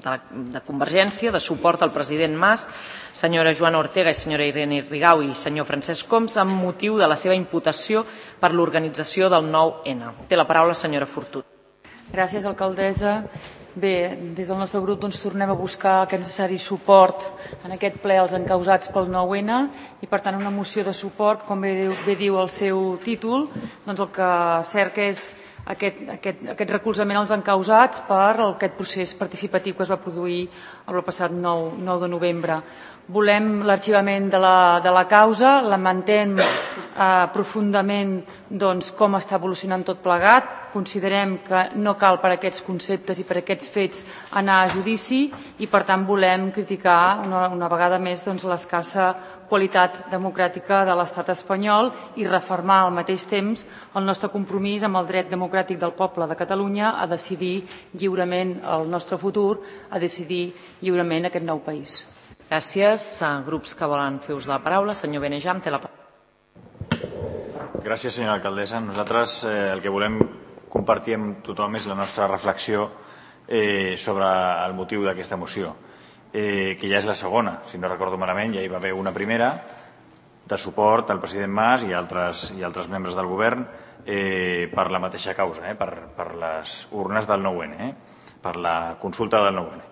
de Convergència, de suport al president Mas, senyora Joana Ortega i senyora Irene Rigau i senyor Francesc Homs, amb motiu de la seva imputació per l'organització del 9N. Té la paraula la senyora Fortuny. Gràcies, alcaldessa. Bé, des del nostre grup tornem a buscar aquest necessari suport en aquest ple als encausats pel 9N i, per tant, una moció de suport, com bé diu el seu títol, doncs el que cerca és aquest recolzament als encausats per aquest procés participatiu que es va produir el passat 9 de novembre. Volem l'arxivament de la causa, lamentem profundament com està evolucionant tot plegat. Considerem que no cal per aquests conceptes i per aquests fets anar a judici i, per tant, volem criticar una vegada més l'escassa qualitat democràtica de l'estat espanyol i refermar al mateix temps el nostre compromís amb el dret democràtic del poble de Catalunya a decidir lliurement el nostre futur, a decidir lliurement aquest nou país. Gràcies. Grups que volen fer ús de la paraula. Senyor Benejam, té la paraula. Gràcies, senyora alcaldessa. Nosaltres el que volem compartir amb tothom és la nostra reflexió sobre el motiu d'aquesta moció, que ja és la segona, si no recordo malament. Ja hi va haver una primera de suport al president Mas i altres membres del govern per la mateixa causa, per les urnes del 9N, per la consulta del 9N.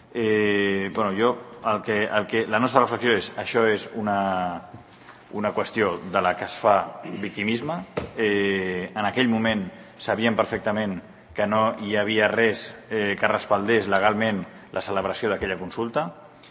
La nostra reflexió és: això és una qüestió de la que es fa victimisme. En aquell moment sabíem perfectament que no hi havia res que respaldés legalment la celebració d'aquella consulta.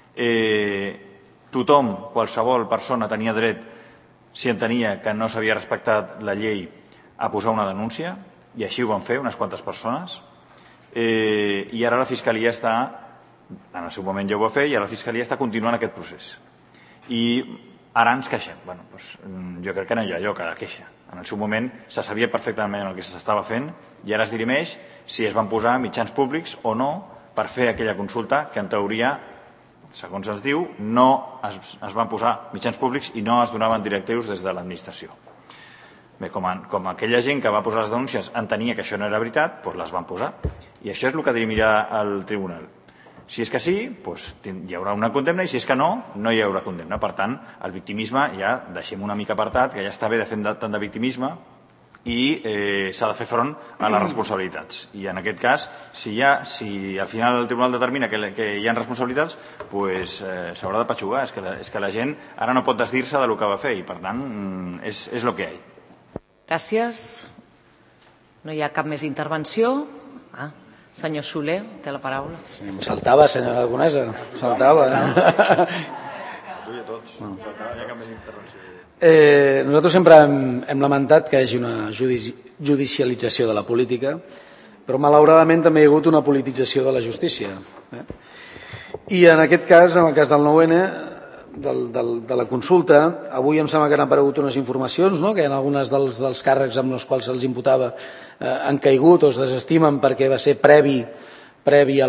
Tothom, qualsevol persona, tenia dret, si entenia que no s'havia respectat la llei, a posar una denúncia, i així ho van fer unes quantes persones. I ara la Fiscalia està, en el seu moment ja ho va fer, i ara la Fiscalia està continuant aquest procés. I ara ens queixem. Jo crec que no hi ha lloc a la queixa. En el seu moment se sabia perfectament el que s'estava fent i ara es dirimeix si es van posar mitjans públics o no per fer aquella consulta que, en teoria, segons ens diu, no es van posar mitjans públics i no es donaven directius des de l'administració. Bé, com aquella gent que va posar les denúncies entenia que això no era veritat, doncs les van posar. I això és el que dirimirà el tribunal. Si és que sí, doncs hi haurà una condemna, i si és que no, no hi haurà condemna. Per tant, el victimisme ja deixem una mica apartat, que ja està bé de fer tant de victimisme, i s'ha de fer front a les responsabilitats. I en aquest cas, si al final el tribunal determina que hi ha responsabilitats, doncs s'haurà de patxugar. És que la gent ara no pot desdir-se del que va fer i, per tant, és el que hi ha. Gràcies. No hi ha cap més intervenció. Senyor Soler, té la paraula. Sí, em saltava, senyora Aragonesa, em saltava. Nosaltres sempre hem lamentat que hi hagi una judicialització de la política, però malauradament també hi ha hagut una politització de la justícia. I en aquest cas, en el cas del 9N, de la consulta, avui em sembla que han aparegut unes informacions, que en algunes dels càrrecs amb els quals se'ls imputava han caigut o es desestimen perquè va ser previ a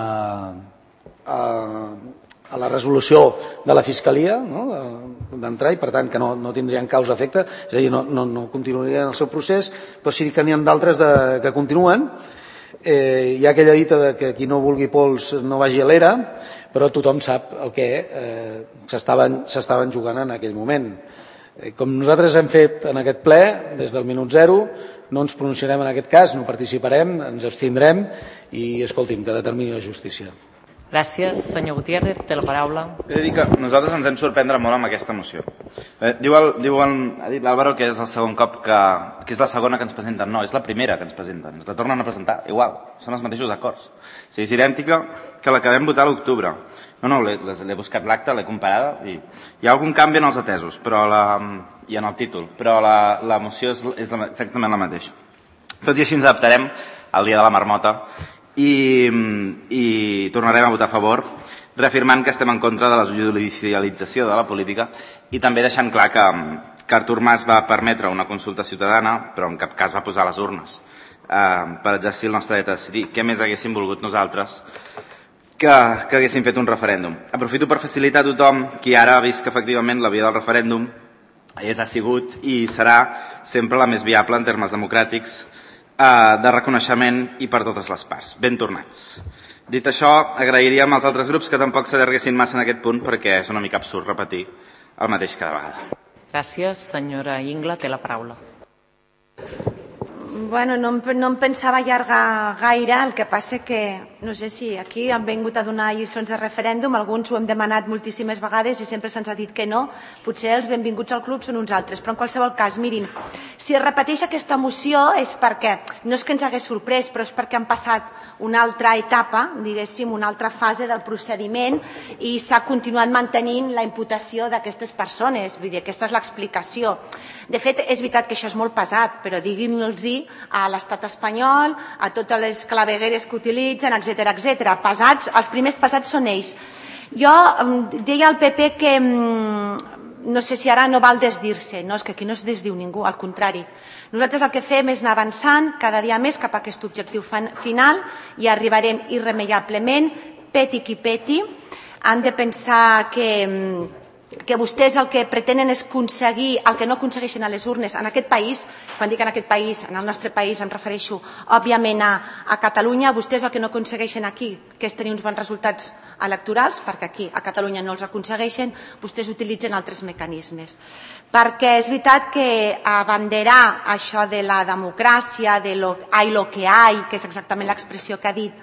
la resolució de la Fiscalia d'entrar, i per tant que no tindrien causa efecte, és a dir, no continuarien el seu procés, però sí que n'hi ha d'altres que continuen. Hi ha aquella dita de que qui no vulgui pols no vagi a l'era, però tothom sap el que s'estaven jugant en aquell moment. Com nosaltres hem fet en aquest ple, des del minut zero, no ens pronunciarem en aquest cas, no participarem, ens abstindrem i, escolti'm, que determini la justícia. Gràcies. Senyor Gutiérrez, té la paraula. He de dir que nosaltres ens hem sorprendre molt amb aquesta moció. Ha dit l'Àlvaro que és el segon cop que és la segona que ens presenten. No, és la primera que ens presenten. Ens la tornen a presentar. Igual, són els mateixos acords. O sigui, és idèntica que la que vam votar a l'octubre. No, l'he buscat l'acta, l'he comparada i hi ha algun canvi en els atesos i en el títol, però la moció és exactament la mateixa. Tot i així ens adaptarem al dia de la marmota i tornarem a votar a favor, reafirmant que estem en contra de la judicialització de la política i també deixant clar que Artur Mas va permetre una consulta ciutadana, però en cap cas va posar les urnes per exercir el nostre dret a decidir. Què més haguéssim volgut nosaltres que haguéssim fet un referèndum? Aprofito per facilitar a tothom qui ara ha vist que efectivament la via del referèndum ha sigut i serà sempre la més viable en termes democràtics, de reconeixement i per totes les parts. Ben tornats. Dit això, agrairíem als altres grups que tampoc s'allarguessin massa en aquest punt perquè és una mica absurd repetir el mateix cada vegada. Gràcies. Senyora Ingla, té la paraula. Bueno, no em pensava allargar gaire, el que passa que, no sé si aquí han vingut a donar lliçons de referèndum, alguns ho hem demanat moltíssimes vegades i sempre se'ns ha dit que no, potser els benvinguts al club són uns altres, però en qualsevol cas, mirin, si es repeteix aquesta moció és perquè, no és que ens hagués sorprès, però és perquè han passat una altra etapa, diguéssim, una altra fase del procediment i s'ha continuat mantenint la imputació d'aquestes persones, vull dir, aquesta és l'explicació. De fet, és veritat que això és molt pesat, però diguin-los-hi a l'estat espanyol, a totes les clavegueres que utilitzen, etc. Pesats, els primers pesats són ells. Jo deia al PP que no sé si ara no val desdir-se, no, és que aquí no es desdiu ningú, al contrari. Nosaltres el que fem és anar avançant cada dia més cap a aquest objectiu final i arribarem irremeiablement, peti qui peti. Han de pensar que vostès el que pretenen és aconseguir el que no aconsegueixen a les urnes en aquest país. Quan dic en aquest país, en el nostre país em refereixo òbviament a Catalunya. Vostès el que no aconsegueixen aquí, que és tenir uns bons resultats electorals, perquè aquí a Catalunya no els aconsegueixen, vostès utilitzen altres mecanismes. Perquè és veritat que abanderar això de la democràcia, de lo que hay, que és exactament l'expressió que ha dit,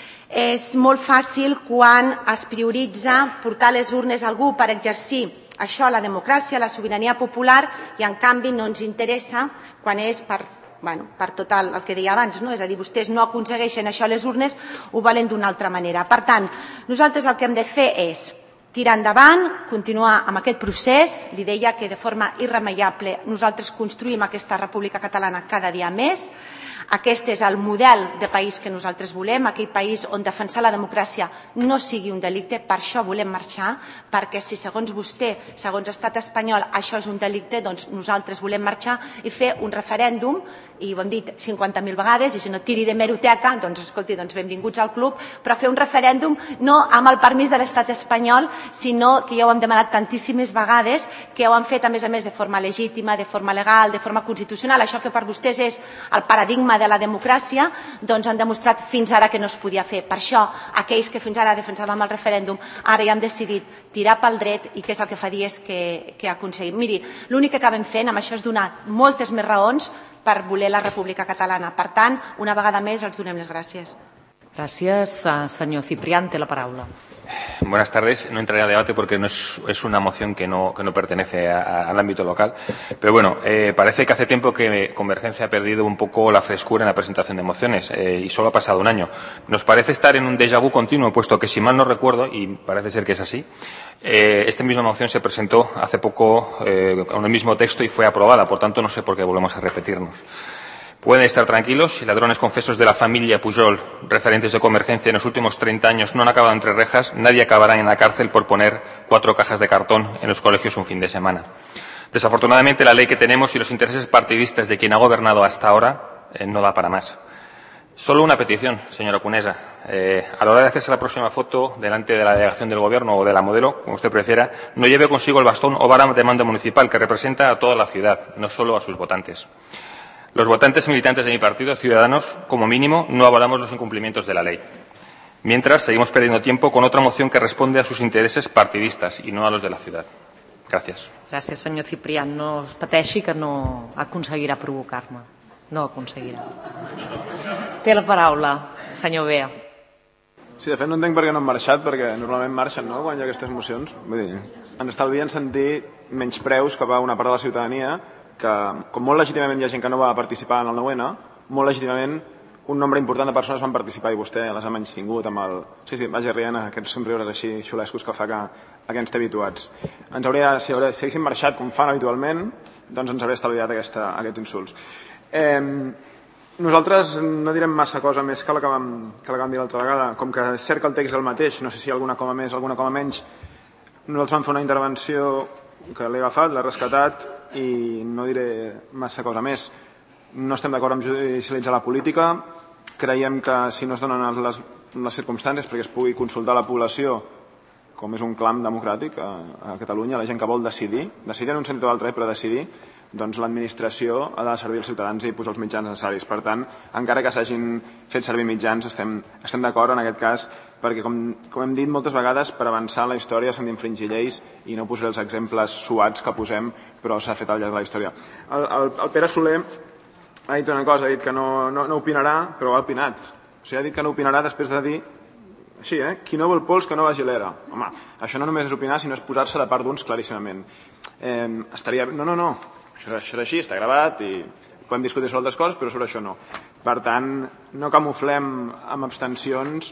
és molt fàcil quan es prioritza portar les urnes a algú per exercir això, la democràcia, la sobirania popular, i en canvi no ens interessa quan és per tot el que deia abans, no? És a dir, vostès no aconsegueixen això a les urnes, ho volen d'una altra manera. Per tant, nosaltres el que hem de fer és tirar endavant, continuar amb aquest procés. Li deia que de forma irremeiable nosaltres construïm aquesta República Catalana cada dia més. Aquest és el model de país que nosaltres volem, aquell país on defensar la democràcia no sigui un delicte. Per això volem marxar, perquè si segons vostè, segons l'estat espanyol, això és un delicte, doncs nosaltres volem marxar i fer un referèndum, i ho hem dit 50.000 vegades, i si no tiri d'hemeroteca, doncs escolti, benvinguts al club, però fer un referèndum no amb el permís de l'estat espanyol, sinó que ja ho hem demanat tantíssimes vegades, que ho han fet a més de forma legítima, de forma legal, de forma constitucional. Això que per vostès és el paradigma de la democràcia, doncs han demostrat fins ara que no es podia fer. Per això, aquells que fins ara defensàvem el referèndum, ara ja han decidit tirar pel dret, i que és el que fa dies que aconseguim. Miri, l'únic que acabem fent amb això és donar moltes més raons per voler la República Catalana. Per tant, una vegada més, els donem les gràcies. Gràcies. Senyor Ciprián, té la paraula. Buenas tardes. No entraré a debate porque no es una moción que no pertenece al ámbito local. Pero bueno, parece que hace tiempo que Convergencia ha perdido un poco la frescura en la presentación de mociones y solo ha pasado un año. Nos parece estar en un déjà vu continuo, puesto que, si mal no recuerdo, y parece ser que es así, esta misma moción se presentó hace poco con el mismo texto y fue aprobada. Por tanto, no sé por qué volvemos a repetirnos. Pueden estar tranquilos, si ladrones confesos de la familia Pujol, referentes de Convergencia, en los últimos 30 años no han acabado entre rejas, nadie acabará en la cárcel por poner 4 cajas de cartón en los colegios un fin de semana. Desafortunadamente, la ley que tenemos y los intereses partidistas de quien ha gobernado hasta ahora no da para más. Solo una petición, señora Conesa. A la hora de hacerse la próxima foto delante de la delegación del Gobierno o de la modelo, como usted prefiera, no lleve consigo el bastón o vara de mando municipal que representa a toda la ciudad, no solo a sus votantes. Los votantes militantes de mi partido, Ciudadanos, como mínimo, no avalamos los incumplimientos de la ley. Mientras, seguimos perdiendo tiempo con otra moción que responde a sus intereses partidistas y no a los de la ciudad. Gràcies. Gràcies, senyor Ciprián. No es pateixi, que no aconseguirà provocar-me. No aconseguirà. Té la paraula, senyor Bea. Sí, de fet no entenc per què no han marxat, perquè normalment marxen, no?, quan hi ha aquestes mocions. Vull dir, ens estalvien sentir menyspreus cap a una part de la ciutadania que, com molt legítimament hi ha gent que no va participar en el 9-N, molt legítimament un nombre important de persones van participar i vostè les ha menystingut amb el... Sí, vagi rient aquests somriures així xulescos que fa que ens té habituats. Si haguéssim marxat com fan habitualment, doncs ens hauria estalviat aquests insults. Nosaltres no direm massa cosa més que la que vam dir l'altra vegada. Com que és cert que el text és el mateix, no sé si alguna coma més, alguna coma menys, nosaltres vam fer una intervenció que l'he agafat, l'he rescatat i no diré massa cosa més. No estem d'acord amb judicialitzar la política. Creiem que si no es donen les circumstàncies perquè es pugui consultar la població, com és un clam democràtic a Catalunya, la gent que vol decidir en un sentit o altre, però decidir, doncs l'administració ha de servir als ciutadans i posar els mitjans necessaris. Per tant, encara que s'hagin fet servir mitjans, estem d'acord en aquest cas, perquè, com hem dit moltes vegades, per avançar en la història s'han d'infringir lleis i no posaré els exemples suats que posem, però s'ha fet al llarg de la història. El Pere Soler ha dit una cosa, ha dit que no opinarà, però ha opinat. O sigui, ha dit que no opinarà després de dir així, qui no vol pols que no vagi a l'era. Home, això no només és opinar, sinó és posar-se de part d'uns claríssimament. No, això és així, està gravat i podem discutir sobre altres coses, però sobre això no. Per tant, no camuflem amb abstencions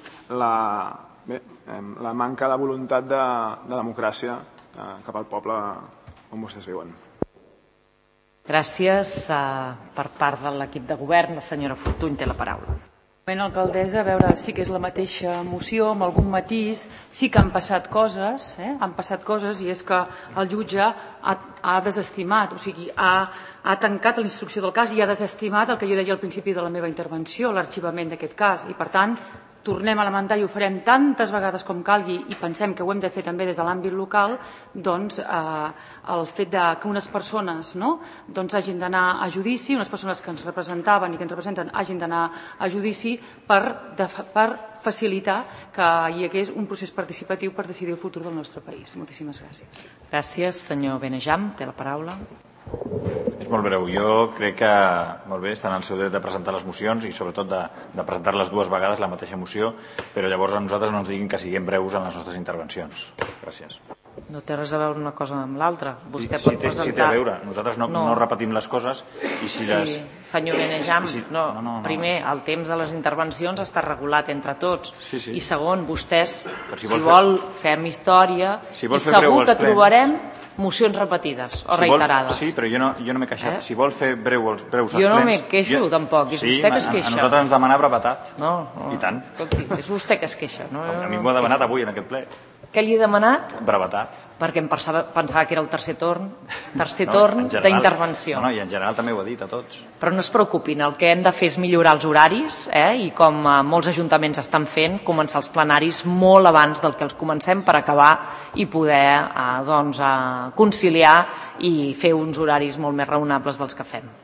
la manca de voluntat de democràcia cap al poble on vostès viuen. Gràcies. Per part de l'equip de govern, la senyora Fortuny té la paraula. Alcaldessa, a veure, sí que és la mateixa moció, amb algun matís, sí que han passat coses, i és que el jutge ha desestimat, o sigui, ha tancat la instrucció del cas i ha desestimat el que jo deia al principi de la meva intervenció, l'arxivament d'aquest cas, i per tant tornem a lamentar i ho farem tantes vegades com calgui i pensem que ho hem de fer també des de l'àmbit local, doncs el fet que unes persones hagin d'anar a judici, unes persones que ens representaven i que ens representen hagin d'anar a judici per facilitar que hi hagués un procés participatiu per decidir el futur del nostre país. Moltíssimes gràcies. Gràcies. Senyor Benejam, té la paraula. És molt breu. Jo crec que molt bé, estan al seu dret de presentar les mocions i sobretot de presentar-les dues vegades la mateixa moció, però llavors a nosaltres no ens diguin que siguem breus en les nostres intervencions. Gràcies. No té res a veure una cosa amb l'altra. Vostè pot presentar... Sí té a veure. Nosaltres no repetim les coses i si les... Sí, senyor Benejam, primer, el temps de les intervencions està regulat entre tots. I segon, vostès, si vol, fem història i segur que trobarem mocions repetides o reiterades. Sí, però jo no m'he queixat. Si vol fer breus els plens... Jo no m'he queixo, tampoc. És vostè que es queixa. A nosaltres ens demana brevetat. No. I tant. Escolti, és vostè que es queixa. A mi m'ho ha demanat avui en aquest ple. Què li he demanat? Brevetat. Perquè em pensava que era el tercer torn d'intervenció. I en general també ho ha dit a tots. Però no es preocupin, el que hem de fer és millorar els horaris i com molts ajuntaments estan fent, començar els plenaris molt abans del que els comencem per acabar i poder conciliar i fer uns horaris molt més raonables dels que fem.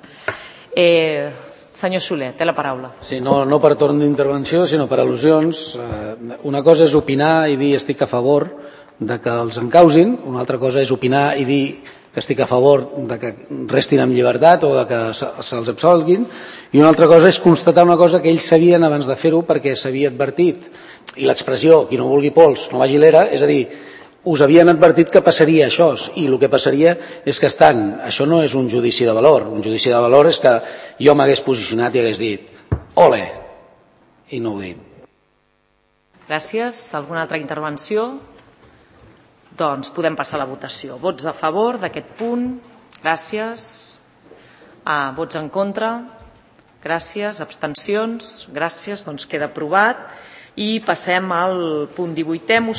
Senyor Soler, té la paraula. Sí, no per torn d'intervenció, sinó per al·lusions. Una cosa és opinar i dir estic a favor de que els encausin, una altra cosa és opinar i dir que estic a favor de que restin amb llibertat o de que se'ls absolguin, i una altra cosa és constatar una cosa que ells sabien abans de fer-ho perquè s'havia advertit. I l'expressió, qui no vulgui pols no vagi a l'era, és a dir, us havien advertit que passaria això, i el que passaria és que això no és un judici de valor. Un judici de valor és que jo m'hagués posicionat i hagués dit ole, i no ho he dit. Gràcies. Alguna altra intervenció? Doncs podem passar a la votació. Vots a favor d'aquest punt? Gràcies. Vots en contra? Gràcies. Abstencions? Gràcies. Doncs queda aprovat. I passem al punt 18è.